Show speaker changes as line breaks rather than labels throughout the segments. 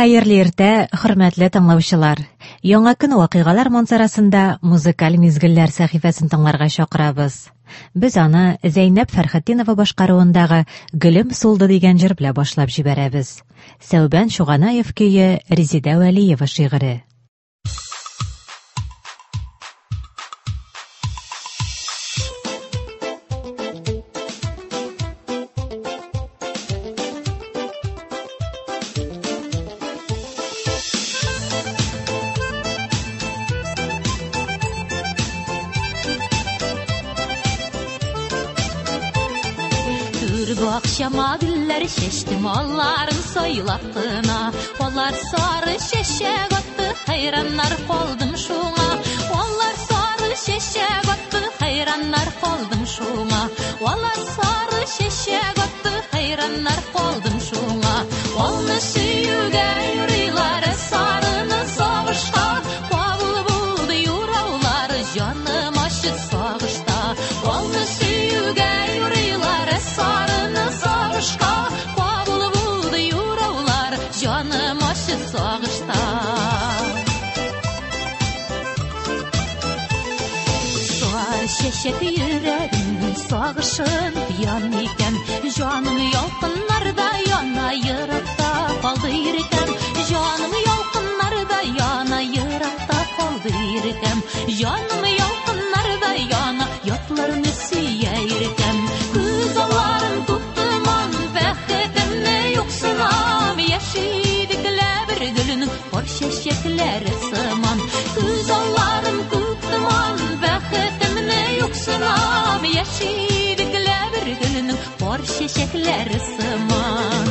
Хәерле иртә, хөрмәтле тыңлаучылар. Яңа көн вакыйгалар мансарасында музыкаль мизгелләр сәхифәсен тыңларга чакырабыз. Без аны Зәйнәп Фәрхетдинова башкаруындагы «Гөлем сулды» дигән җыр белән башлап җибәрәбез. Сәүбән Шуганаев көе, Резидә Вәлиева шигыре.
Akşama güller şeştim onların soylattığına. Onlar sarı şeşek attı, hayranlar kaldım şuna. Onlar sarı şeşek attı, hayranlar kaldım şuna. Onlar sarı şeşek attı, hayranlar kaldım şuna. Onu süyüge yürüyorlar, sarını savaşta. Kavul buldu yuravlar, canım aşı sağışta. Onu süyüge yürüyorlar, sarını savaşta. Kavul buldu yuravlar, canım aşı sağışta. Şeşek yüreğim sağışın yan iken, canım yalqınlarda yana yırakta kaldı irken. Canım yalqınlarda yana yırakta kaldı irken. Canım yalqınlarda yana yatlarını siyirken. Kızlarım tuttuman bəxtimni yoxsunam, yaşiydiklər bir gülünün var şeşekləri sıman. Kızlarım tuttuman bəxtimni yoxsunam, yaşiydiklər bir gülünün var şeşekləri sıman.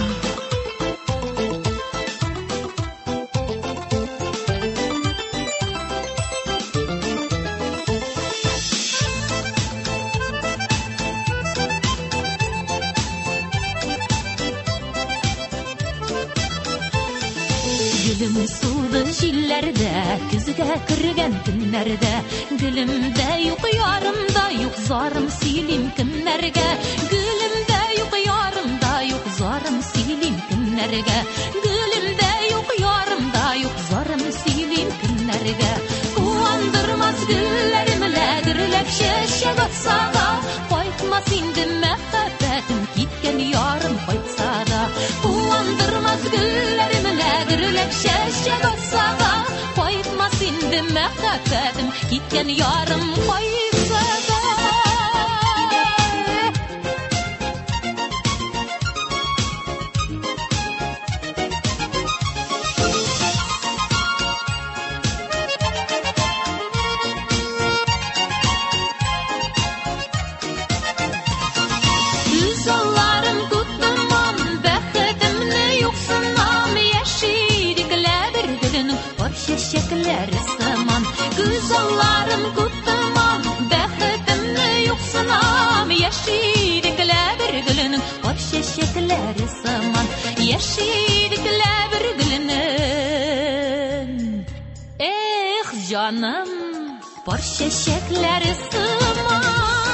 Gülüm suldu jillerde, küzüge kırgen günlerde. Gülümde yok yarımda, yok zarım silim kimlerge. Gülümde yok yarımda, yok zarım silim kimlerge. Gülümde yok yarımda, yok zarım silim kimlerge. Kuvandırmaz güllerimle dirlep şeşek atsa da, koytmaz indi mehbettim gitken yarım koytsa da. Kuvandırmaz güllerimle dirlep şeşek atsa da, koytmaz indi mehbettim gitken yarım koytsa da. Güzellerim tutmam, bəxtimni yoxsunam, yaşiydiklər bir gülünün var şeşekləri sıman. Güzellerim tutmam, bəxtimni yoxsunam, yaşiydiklər bir gülünün var şeşekləri sıman. Yaşiydiklər bir gülünün, canım var şeşekləri sıman.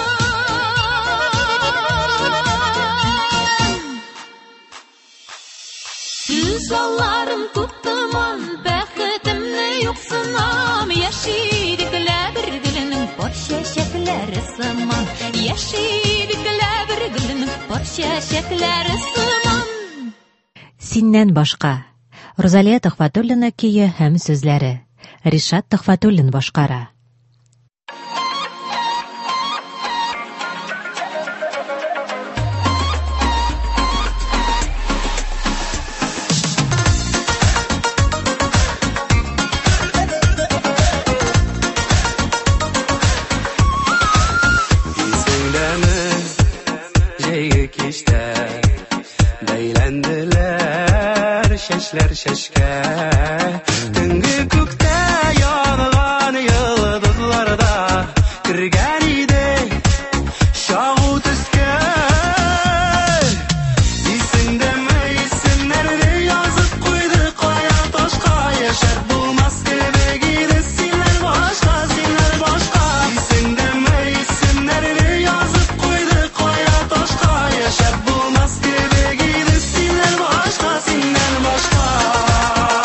Güzellerim tuttuman, bəxtimni yoxsunam, yaşiydiklər bir gülünün var şeşekləri sıman. Yaşiydiklər bir gülünün var şeşekləri sıman.
Синнән башка. Розалия Төхфәтуллина көе һәм сүзләре. Ришат Төхфәтуллин башкара.
Şeşler şeşke tüngü kökte yanılan yıldızlarda kirgen idi şahu tüske. İsimde mi isimlerde yazıp koydu kaya taşka. Yaşar bulmaz sevgide sinler başka, sinler başka. İsimde mi isimlerde yazıp koydu kaya taşka. Yaşar bulmaz sevgide sinler başka, sinler başka.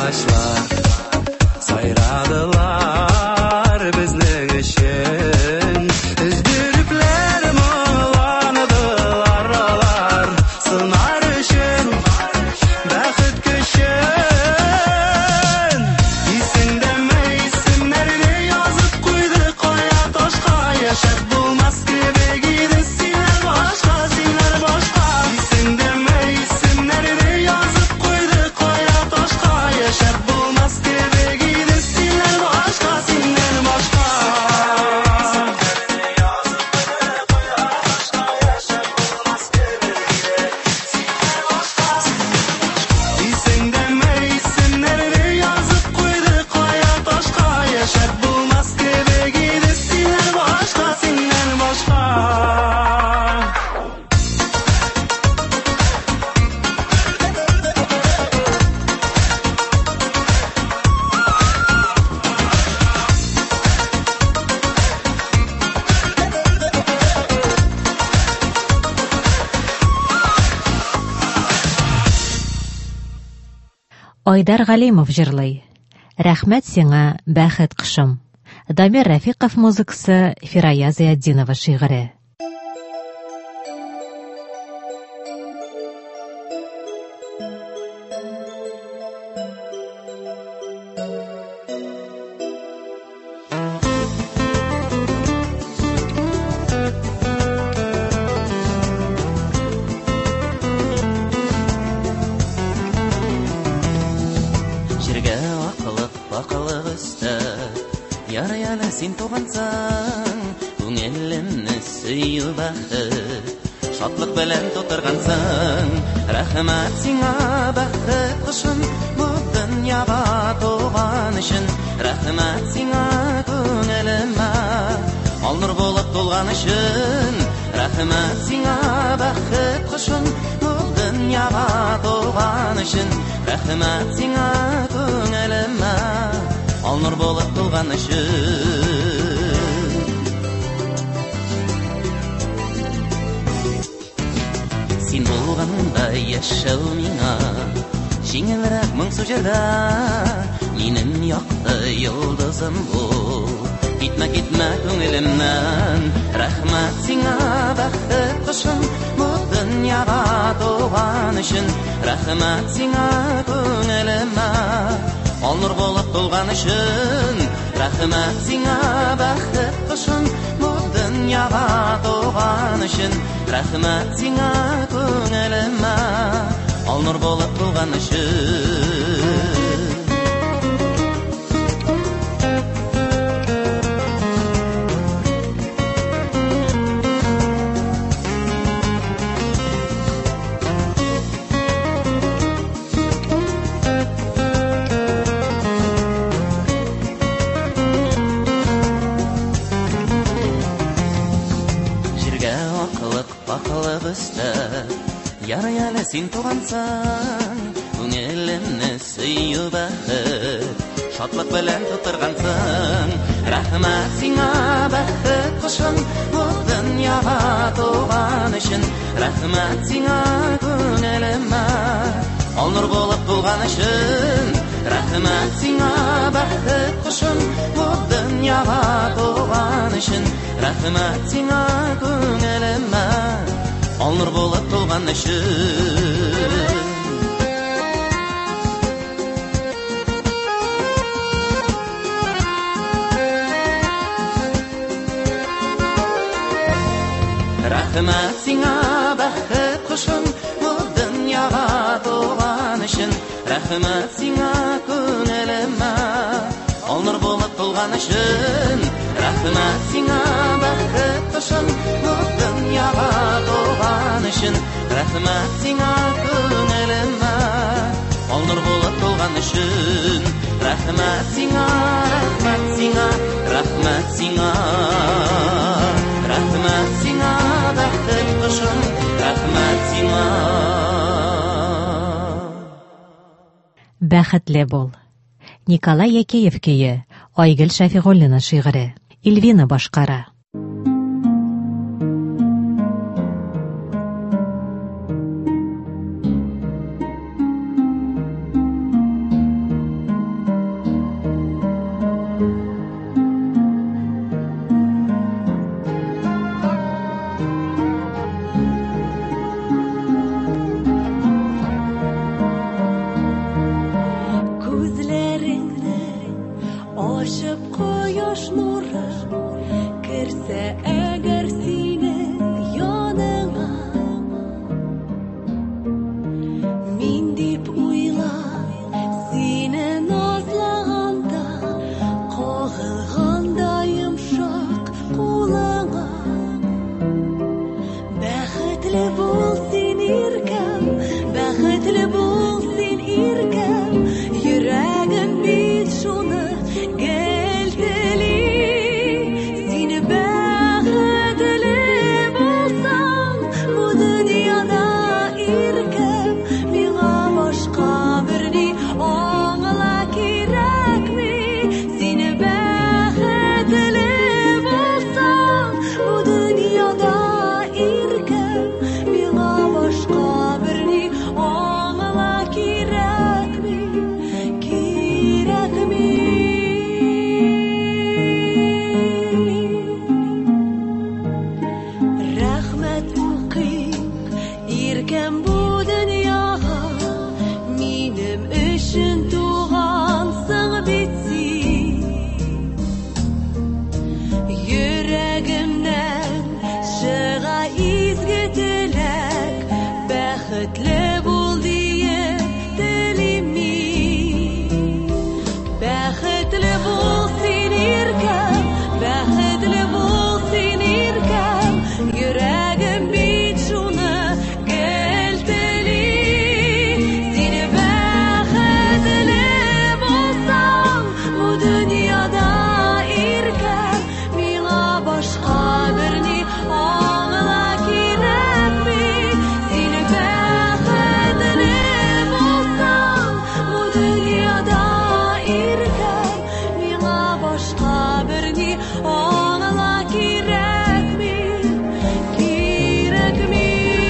агачлар сайрадылар безнең өчен өздүрүкләр моңланылар алар сынар өчен бәхет көчен исеңдәме исемнәрне язып куйды кая ташка яшәп булмас кебек иде синнән башка исеңдәме исемнәрне язып куйды кая ташка яшәп булмас кебек иде синнән башка исемнәрне язып куйды кая ташка яшәп булмас кебек иде синнән башка
Айдар Галимов җырлый. Рәхмәт сиңа, бәхет кышым. Дамир Рәфиқов музыкасы, Фирая Зиятдинова шигыре.
Син тугансың, күңелемне сөю бәхет, шатлык белән тутыргансың. Рәхмәт сиңа, бәхет кышым, бу дөньяга туган өчен. Рәхмәт сиңа, күңелемә, ал нур булып тулган өчен. Рәхмәт сиңа, бәхет кышым, бу дөньяга туган өчен. Рәхмәт сиңа, күңелемә, ал нур булып тулган өчен. Син булганда яшәү миңа җиңелрәк моңсу җирдә, минем якты йолдызым бул. Китмә, китмә күңелемнән, рәхмәт сиңа, бәхет кышым, бу дөньяга туган өчен. Рәхмәт сиңа, күңелемә, ал нур булып тулган өчен. Рәхмәт сиңа, бәхет кышым, бу дөньяга туган өчен. Рәхмәт сиңа, күңелемә, ал нур булып тулган өчен. Ярый әле син тугансың, күңелемне сөю бәхет, шатлык белән тутыргансың. Рәхмәт сиңа, бәхет кышым, бу дөньяга туган өчен. Рәхмәт сиңа, күңелемә, ал нур булып тулган өчен. Рәхмәт сиңа, бәхет кышым, бу дөньяга туган өчен. Рәхмәт сиңа, күңелемә, ал нур булып тулган өчен. Рәхмәт сиңа, бәхет кышым, бу дөньяга туган өчен. Рәхмәт сиңа, күңелемә, ал нур булып тулган өчен. Рәхмәт сиңа, бәхет кышым, бу дөньяга туган өчен. Рәхмәт сиңа, күңелемә, ал нур булып тулган өчен. Рәхмәт сиңа, рәхмәт сиңа, рәхмәт сиңа. Рәхмәт сиңа, бәхет кышым, рәхмәт сиңа.
Бәхетле бул. Николай Якеев көйе, Айгөл Шәфигуллина шигыре. Илвина башкара.
бәхетле бул дие телими. Бәхетле бул син иркәм, бәхетле бул син иркәм, йөрәгем бит шуны келтели. Син бәхетле булсаң, бу дөньяда иркәм, миңа башка берни аңла кирәкми. Син бәхетле булсаң, бу дөньяда иркәм, миңа башка берни аңла кирәкми. Кирәкми.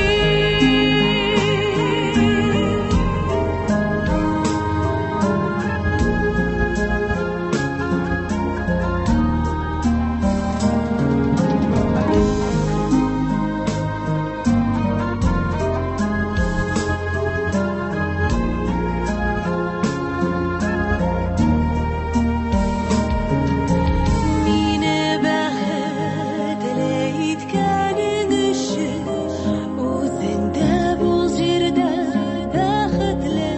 Мине бәхетле иткәнең өчен, үзең дә бул җирдә бәхетле.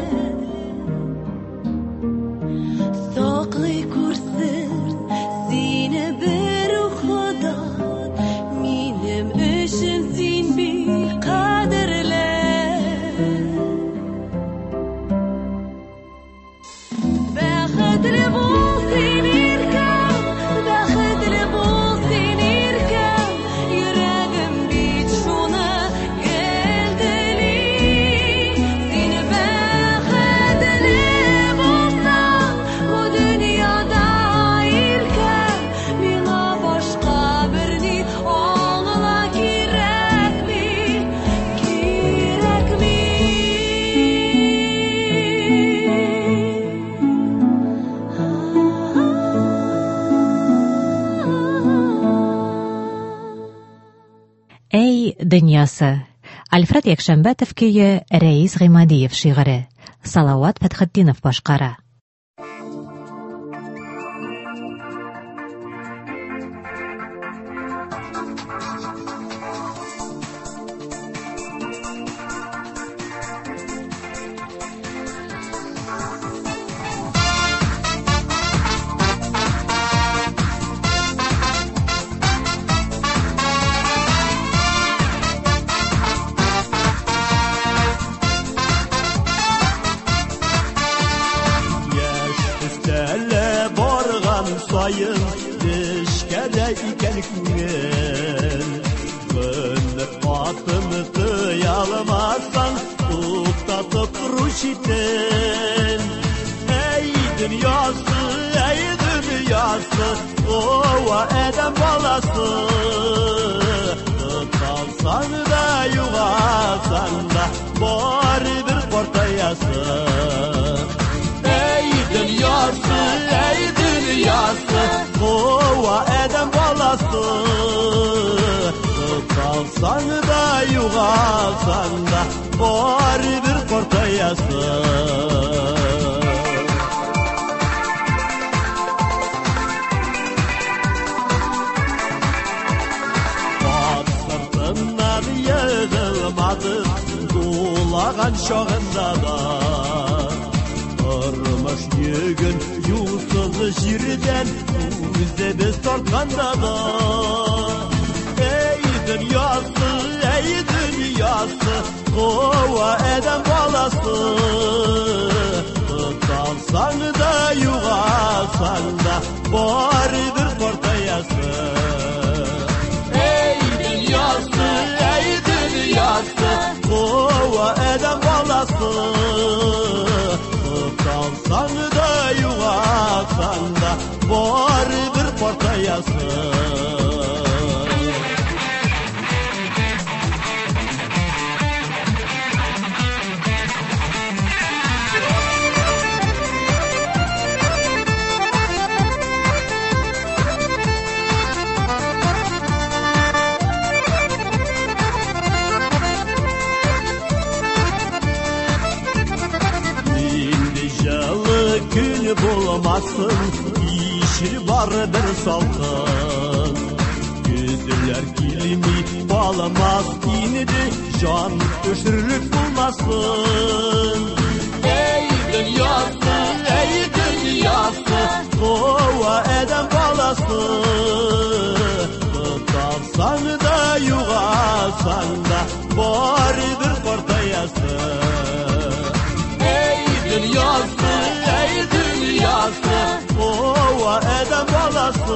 Саклый күрсен сине бер Хода, минем өчен син бик кадерле. Бәхетле бул син иркәм, бәхетле бул син иркәм, йөрәгем бит шуны келтели. Син бәхетле булсаң, бу дөньяда иркәм, миңа башка берни аңла кирәкми. Кирәкми.
Эй, дөньясы. Альфред Якшәмбәтов көе, Рәис Гыймадиев шигыре. Салават Фәтхетдинов башкара.
Әле барган сайын эшкәдә икән күңел. Гомер атын тыя алмасаң, туктатып тору читен. Эй дөньясы, ова әдәм баласы. Тоталсаң да, югасаң да, барыбер картаясы. Ey dünyası, kova edem balası. Tutalsan da, yugalsan da, bari bir kortayası. At sırtından yığılmadı, dolagan şoğunda da. Durmuş yükün yusuz jirden, üze biz tortkanda da. Ey dünyası, kova edem balası. Tutalsan da, yugalsan da, bari bir kortayası. Ey dünyası, kova edem balası. Tutalsan da, yugalsan da, bari bir kortayası. Gün bulmasın, işi var bir salkın. Gözler kilimi bağlamaz inidi can öşürlük bulmasın. Ey dünyası kova eden balası, tutarsan da yuğalsan da baridir ortayası. Ey dünyası kova eden balası,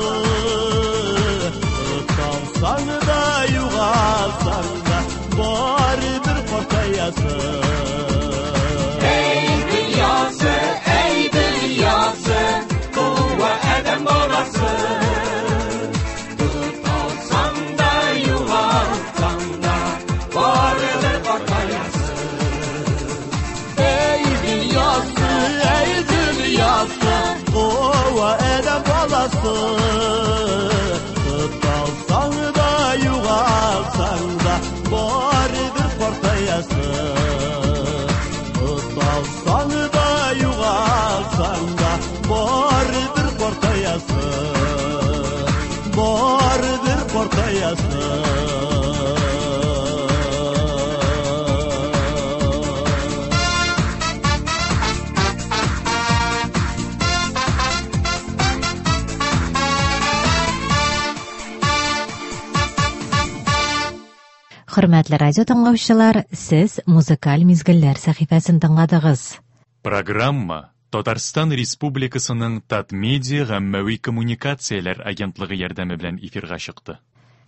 tutarsan da yuğalsan da baridir ortayası.
Ey dünyası, kova eden balası, tut olsan da yuvalsan da varılır ortayası.
Ey dünyası, kova eden balası, tutalsan da yuvalsan da baridir ortayası. Tutalsan da yuvalsan da baridir ortayası. Baridir ortayası.
Hürmetli radyo tыңлаучылар, siz Muzikal Mizgiller сәхифәсен тыңладыгыз.
Программа Татарстан Республикасының Татмедиа гаммәви коммуникацияләр агентлыгы ярдәме белән эфирга чыкты.